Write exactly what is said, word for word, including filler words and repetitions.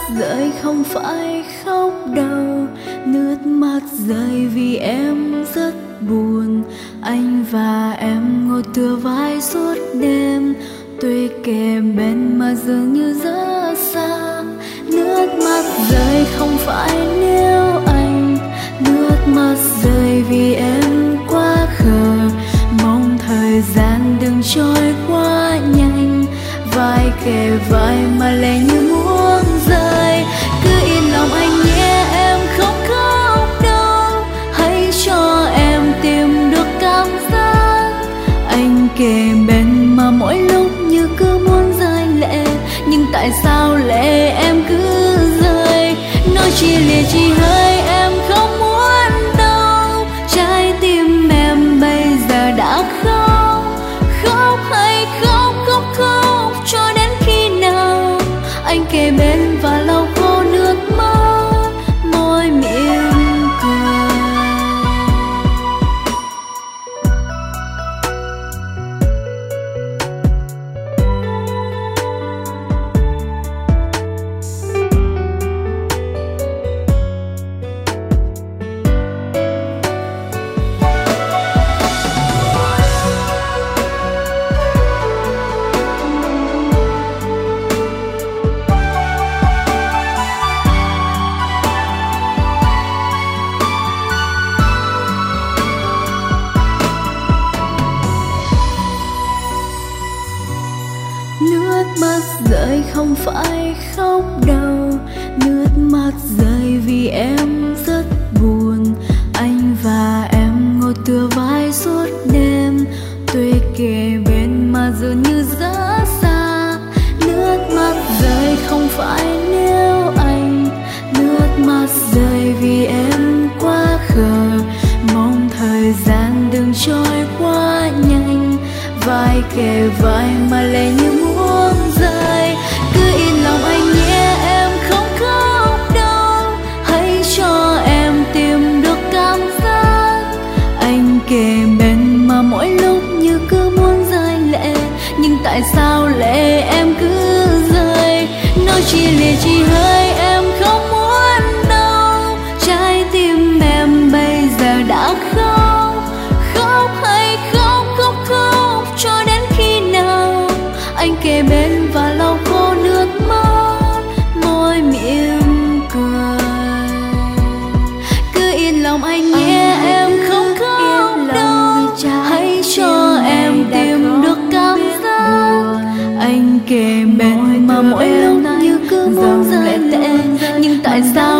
rơi không phải khóc đâu, nước mắt rơi vì em rất buồn. Anh và em ngồi tựa vai suốt đêm, tuy kề bên mà dường như rất xa. Nước mắt rơi không phải nếu anh, nước mắt rơi vì em quá khờ. Mong thời gian đừng trôi quá nhanh, vai kề vai mà lệ như muốn rơi. Cứ yên lòng anh nhé, em không khóc đâu, hãy cho em tìm được cảm giác. Anh kề bên mà mỗi lúc như cứ muốn rơi lệ, nhưng tại sao lệ em cứ rơi? Nói chia lìa chỉ hơi em không muốn đâu, trái tim em bây giờ đã khóc. Khóc hay khóc, khóc khóc cho đến khi nào anh kề bên và lau khô nước mắt, môi mỉm cười. Nước mắt rơi không phải khóc đâu, nước mắt rơi vì em rất buồn. Anh và em ngồi tựa vai suốt đêm, tuy kề bên mà dường như rất xa. Nước mắt rơi không phải nếu anh, nước mắt rơi vì em quá khờ. Mong thời gian đừng trôi quá nhanh, vai kề vai mà lệ như muốn rơi. Cứ yên lòng anh nhé, em không khóc đâu, hãy cho em tìm được cảm giác. Anh kề bên mà mỗi lúc như cứ muốn rơi lệ, nhưng tại sao lệ em cứ rơi? Nói chia lìa chỉ hơi em không muốn đâu, trái tim em bây giờ đã khóc. Khóc hay khóc, khóc khóc cho đến khi nào anh kề bên và lau khô nước mắt, môi mỉm cười. Cứ yên lòng anh nhé, em không khóc đâu, hãy cho em tìm được cảm giác. Anh kề bên mà mỗi lúc như cứ muốn rơi lệ, nhưng tại sao